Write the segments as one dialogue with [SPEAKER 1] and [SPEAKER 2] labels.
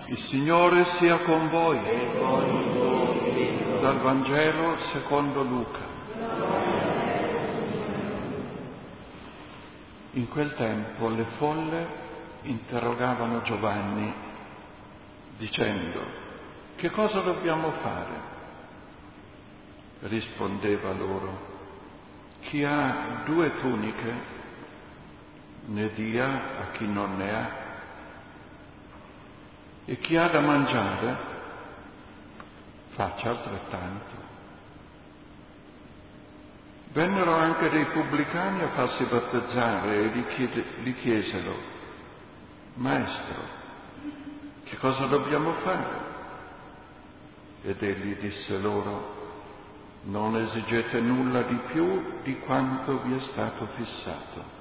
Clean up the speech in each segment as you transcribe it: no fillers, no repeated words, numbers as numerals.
[SPEAKER 1] Il Signore sia con voi. Dal Vangelo secondo Luca. In quel tempo le folle interrogavano Giovanni dicendo: che cosa dobbiamo fare? Rispondeva loro: chi ha 2 tuniche ne dia a chi non ne ha, e chi ha da mangiare faccia altrettanto. Vennero anche dei pubblicani a farsi battezzare e gli chiesero: Maestro, che cosa dobbiamo fare? Ed egli disse loro: non esigete nulla di più di quanto vi è stato fissato.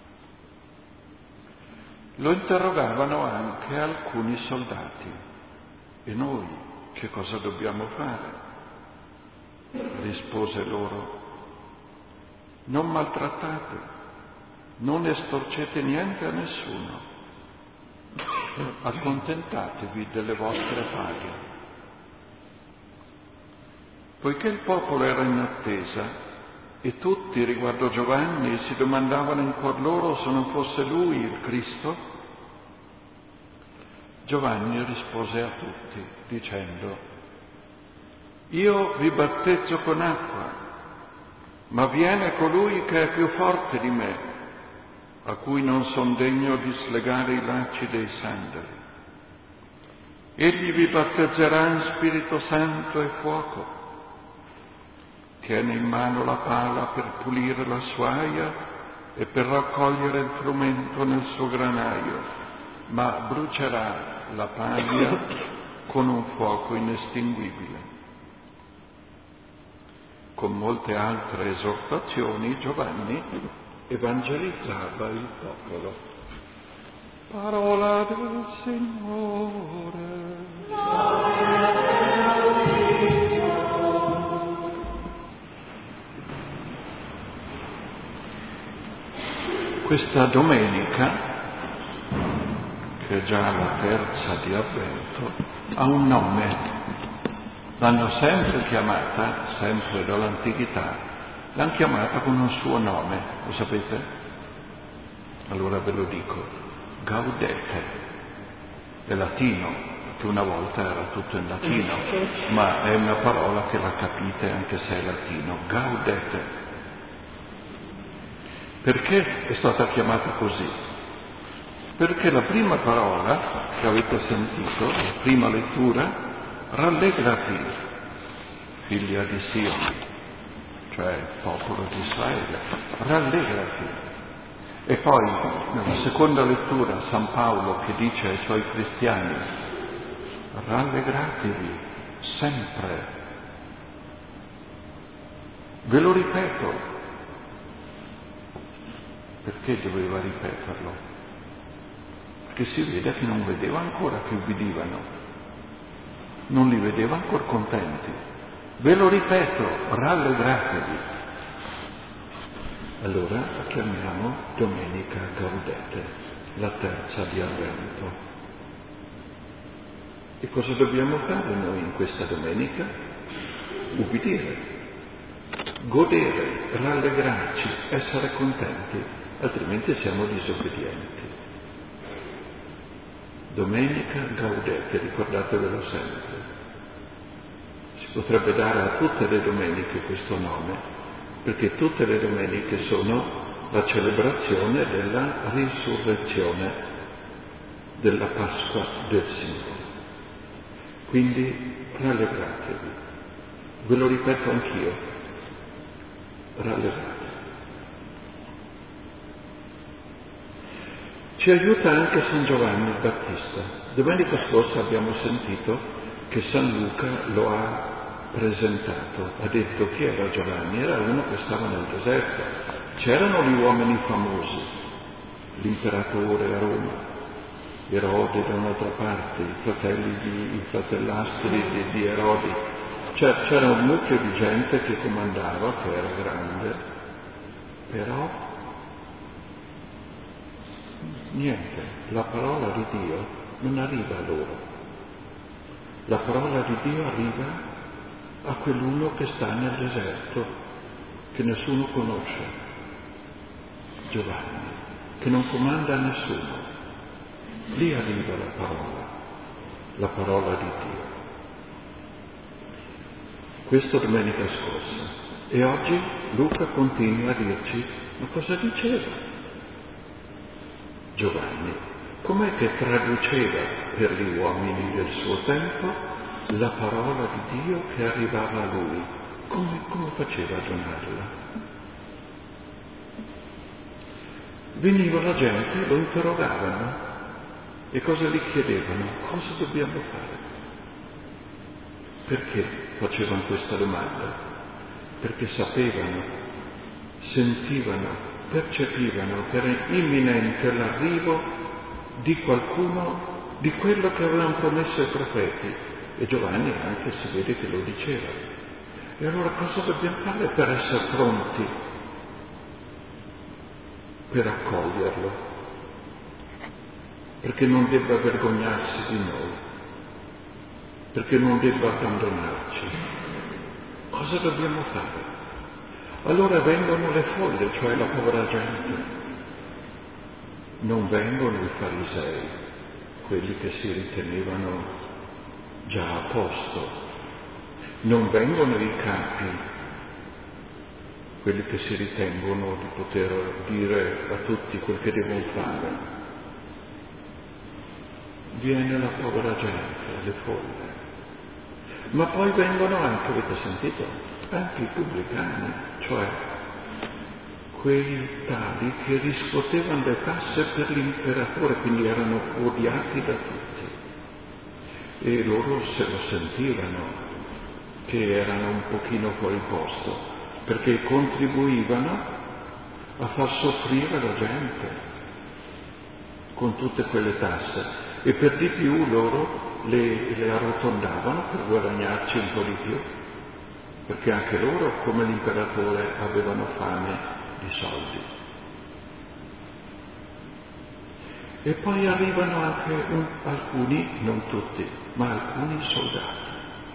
[SPEAKER 1] Lo interrogavano anche alcuni soldati: e noi che cosa dobbiamo fare? Rispose loro: non maltrattate, non estorcete niente a nessuno, accontentatevi delle vostre paghe. Poiché il popolo era in attesa e tutti riguardo Giovanni si domandavano in cuor loro se non fosse lui il Cristo, Giovanni rispose a tutti dicendo: io vi battezzo con acqua, ma viene colui che è più forte di me, a cui non son degno di slegare i lacci dei sandali. Egli vi battezzerà in Spirito Santo e fuoco. Tiene in mano la pala per pulire la sua aia e per raccogliere il frumento nel suo granaio, ma brucerà la paglia con un fuoco inestinguibile. Con molte altre esortazioni Giovanni evangelizzava il popolo. Parola del Signore. Questa domenica, che è già la terza di Avvento, ha un nome. L'hanno sempre chiamata, sempre dall'antichità, l'hanno chiamata con un suo nome, lo sapete? Allora ve lo dico: Gaudete. È latino, che una volta era tutto in latino, ma è una parola che la capite anche se è latino. Gaudete. Perché è stata chiamata così? Perché la prima parola che avete sentito, la prima lettura, rallegrati, figlia di Sion, cioè il popolo di Israele, rallegrati. E poi nella seconda lettura San Paolo che dice ai suoi cristiani: rallegratevi sempre. Ve lo ripeto. Perché doveva ripeterlo? Perché si vede che non vedeva ancora che ubbidivano, non li vedeva ancora contenti. Ve lo ripeto, rallegratevi. Allora la chiamiamo Domenica Gaudete, la terza di Avvento. E cosa dobbiamo fare noi in questa domenica? Ubbidire, godere, rallegrarci, essere contenti. Altrimenti siamo disobbedienti. Domenica Gaudete, ricordatevelo sempre. Si potrebbe dare a tutte le domeniche questo nome, perché tutte le domeniche sono la celebrazione della risurrezione, della Pasqua del Signore. Quindi rallegratevi. Ve lo ripeto anch'io. Rallegratevi. Ci aiuta anche San Giovanni il Battista. Domenica scorsa abbiamo sentito che San Luca lo ha presentato, ha detto chi era Giovanni, era uno che stava nel deserto. C'erano gli uomini famosi, l'imperatore a Roma, Erode da un'altra parte, i fratellastri di Erode. C'era un mucchio di gente che comandava, che era grande, però niente, la parola di Dio non arriva a loro. La parola di Dio arriva a quell'uno che sta nel deserto, che nessuno conosce, Giovanni, che non comanda a nessuno. Lì arriva la parola di Dio. Questo domenica scorsa. E oggi Luca continua a dirci, ma cosa diceva Giovanni? Com'è che traduceva per gli uomini del suo tempo la parola di Dio che arrivava a lui? Come faceva a donarla? Veniva la gente, lo interrogavano e cosa gli chiedevano? Cosa dobbiamo fare? Perché facevano questa domanda? Perché sapevano, sentivano, percepivano che era imminente l'arrivo di qualcuno, di quello che avevano promesso ai profeti. E Giovanni anche si vede che lo diceva. E allora cosa dobbiamo fare per essere pronti per accoglierlo? Perché non debba vergognarsi di noi, perché non debba abbandonarci. Cosa dobbiamo fare? Allora vengono le folle, cioè la povera gente. Non vengono i farisei, quelli che si ritenevano già a posto. Non vengono i capi, quelli che si ritengono di poter dire a tutti quel che devono fare. Viene la povera gente, le folle. Ma poi vengono anche, avete sentito, anche i pubblicani, cioè quei tali che riscuotevano le tasse per l'imperatore, quindi erano odiati da tutti. E loro se lo sentivano che erano un pochino fuori posto, perché contribuivano a far soffrire la gente con tutte quelle tasse. E per di più loro le arrotondavano per guadagnarci un po' di più, perché anche loro, come l'imperatore, avevano fame di soldi. E poi arrivano anche alcuni, non tutti, ma alcuni soldati.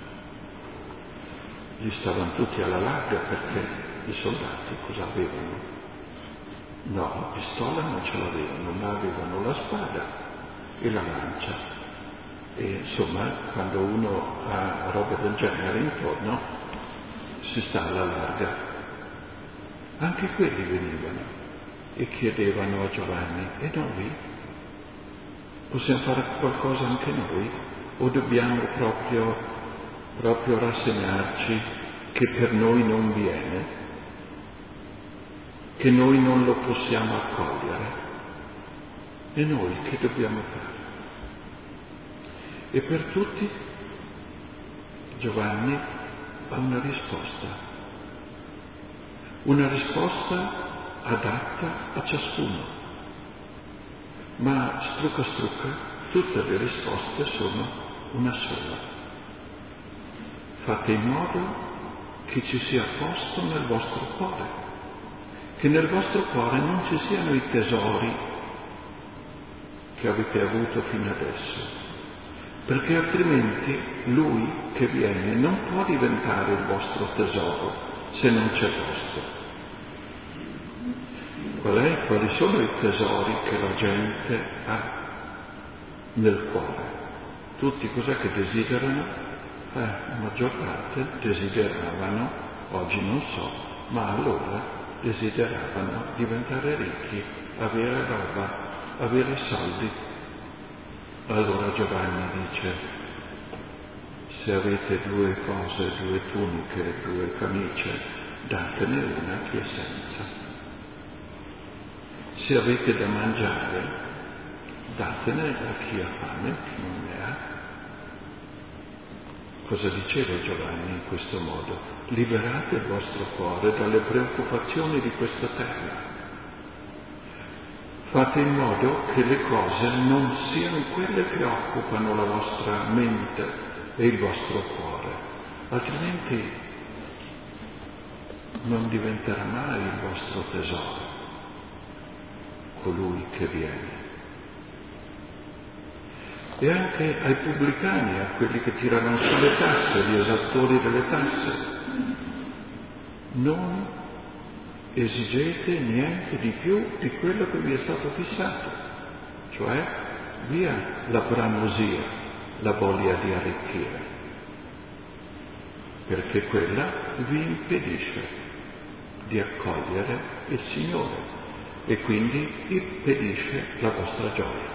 [SPEAKER 1] Gli stavano tutti alla larga perché i soldati cosa avevano? No, la pistola non ce l'avevano, ma avevano la spada e la lancia. E insomma, quando uno ha roba del genere intorno, si sta alla larga. Anche quelli venivano e chiedevano a Giovanni, e noi? Possiamo fare qualcosa anche noi? O dobbiamo proprio rassegnarci che per noi non viene? Che noi non lo possiamo accogliere? E noi che dobbiamo fare? E per tutti Giovanni ha una risposta adatta a ciascuno, ma strucca, tutte le risposte sono una sola. Fate in modo che ci sia posto nel vostro cuore, che nel vostro cuore non ci siano i tesori che avete avuto fino adesso, perché altrimenti lui che viene non può diventare il vostro tesoro se non c'è posto. Quali sono i tesori che la gente ha nel cuore? Tutti cos'è che desiderano? La maggior parte desideravano, oggi non so, ma allora desideravano diventare ricchi, avere roba, avere soldi. Allora Giovanni dice, se avete 2 cose, 2 tuniche, 2 camicie, datene una a chi è senza. Se avete da mangiare, datene a chi ha fame, chi non ne ha. Cosa diceva Giovanni in questo modo? Liberate il vostro cuore dalle preoccupazioni di questa terra. Fate in modo che le cose non siano quelle che occupano la vostra mente e il vostro cuore, altrimenti non diventerà mai il vostro tesoro colui che viene. e anche ai pubblicani, a quelli che tirano su le tasse, gli esattori delle tasse. Non esigete niente di più di quello che vi è stato fissato, cioè via la bramosia, la voglia di arricchire, perché quella vi impedisce di accogliere il Signore e quindi impedisce la vostra gioia.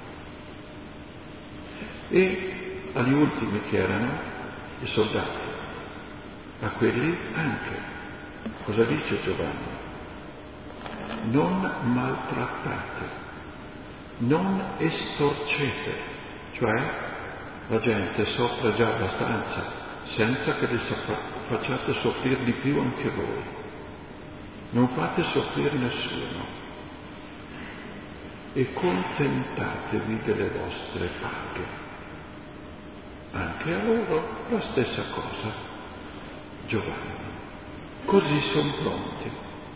[SPEAKER 1] E agli ultimi che erano i soldati, a quelli anche. Cosa dice Giovanni? Non maltrattate, non estorcete, cioè la gente soffre già abbastanza, senza che li facciate soffrire di più anche voi. Non fate soffrire nessuno e contentatevi delle vostre paghe. Anche a loro la stessa cosa, Giovanni. Così sono pronti.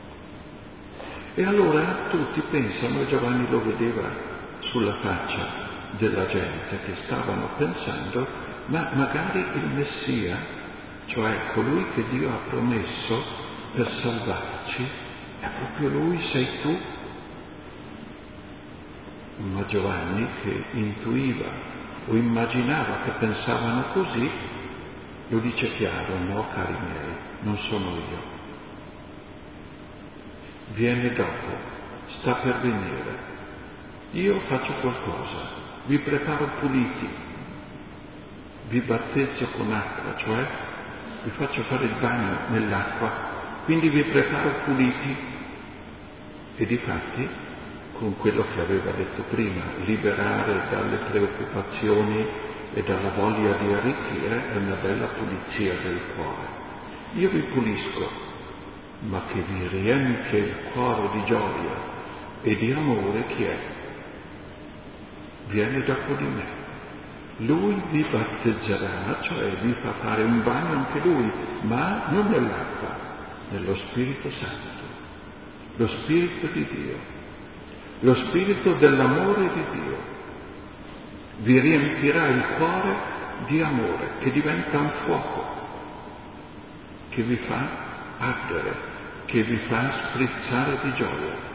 [SPEAKER 1] E allora tutti pensano, e Giovanni lo vedeva sulla faccia della gente, che stavano pensando, ma magari il Messia, cioè colui che Dio ha promesso per salvarci, è proprio lui, sei tu? Ma Giovanni, che intuiva o immaginava che pensavano così, lo dice chiaro: no, cari miei, non sono io. Viene dopo, sta per venire. Io faccio qualcosa, vi preparo puliti, vi battezzo con acqua, cioè vi faccio fare il bagno nell'acqua, quindi vi preparo puliti. E difatti, con quello che aveva detto prima, liberare dalle preoccupazioni e dalla voglia di arricchire è una bella pulizia del cuore. Io vi pulisco, ma che vi riempie il cuore di gioia e di amore chi è? Viene dopo di me. Lui vi battezzerà, cioè vi fa fare un bagno anche lui, ma non nell'acqua, nello Spirito Santo, lo Spirito di Dio, lo Spirito dell'amore di Dio. Vi riempirà il cuore di amore, che diventa un fuoco, che vi fa ardere, che vi fa sprizzare di gioia.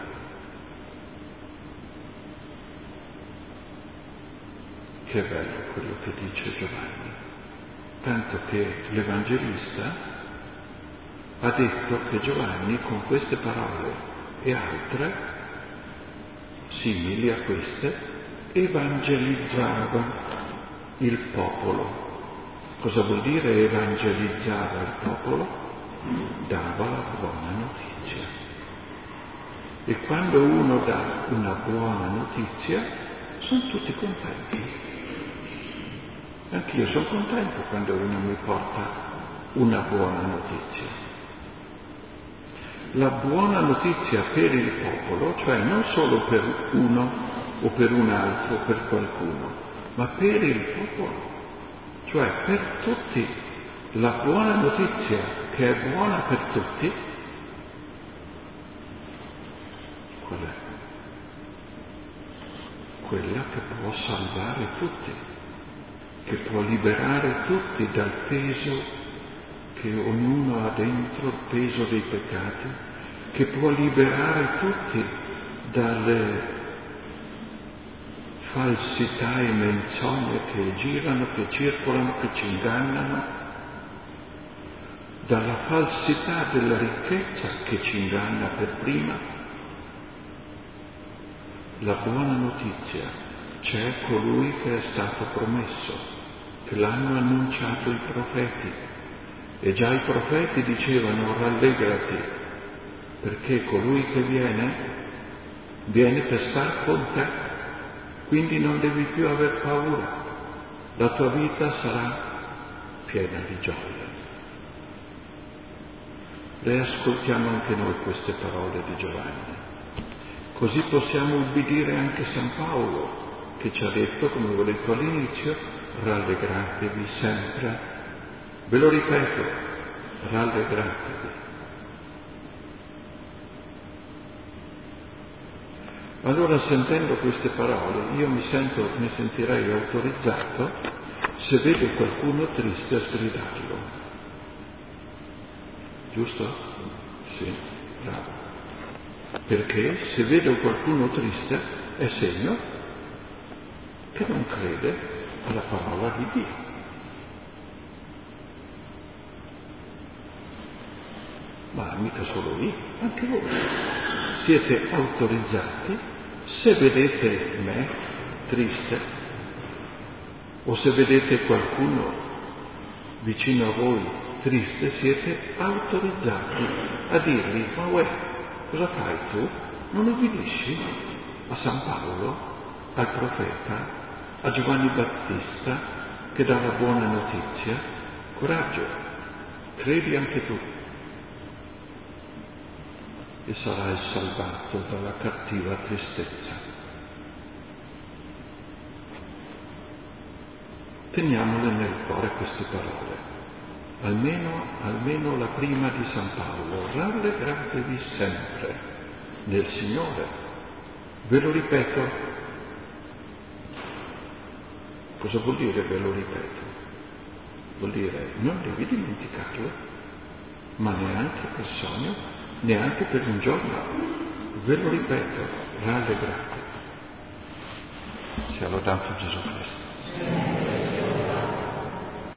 [SPEAKER 1] Che bello quello che dice Giovanni, tanto che l'Evangelista ha detto che Giovanni con queste parole e altre simili a queste evangelizzava il popolo. Cosa vuol dire evangelizzava il popolo? Dava la buona notizia. E quando uno dà una buona notizia, sono tutti contenti. Anch'io sono contento quando uno mi porta una buona notizia. La buona notizia per il popolo, cioè non solo per uno o per un altro o per qualcuno, ma per il popolo, cioè per tutti. La buona notizia che è buona per tutti, qual è? Quella che può salvare tutti, che può liberare tutti dal peso che ognuno ha dentro, il peso dei peccati, che può liberare tutti dalle falsità e menzogne che girano, che circolano, che ci ingannano, dalla falsità della ricchezza che ci inganna per prima. La buona notizia: c'è colui che è stato promesso, che l'hanno annunciato i profeti, e già i profeti dicevano: rallegrati, perché colui che viene per star con te, quindi non devi più aver paura, la tua vita sarà piena di gioia. Riascoltiamo anche noi queste parole di Giovanni, così possiamo ubbidire anche San Paolo, che ci ha detto, come vi ho detto all'inizio, rallegratevi sempre. Ve lo ripeto, rallegratevi. Allora, sentendo queste parole, io mi sentirei autorizzato, se vedo qualcuno triste, a sgridarlo. Giusto? Sì, bravo. Perché se vedo qualcuno triste è segno che non crede alla parola di Dio. Ma mica solo io, anche voi. Siete autorizzati, se vedete me triste, o se vedete qualcuno vicino a voi triste, siete autorizzati a dirgli: ma uè, cosa fai tu? Non obbedisci a San Paolo, al profeta, a Giovanni Battista che dà la buona notizia? Coraggio, credi anche tu e sarai salvato dalla cattiva tristezza. Teniamole nel cuore queste parole, almeno la prima di San Paolo: rallegratevi sempre nel Signore. Ve lo ripeto. Cosa vuol dire ve lo ripeto? Vuol dire non devi dimenticarlo, ma neanche per sogno, neanche per un giorno. Ve lo ripeto, rallegratevi. Sia lodato Gesù Cristo.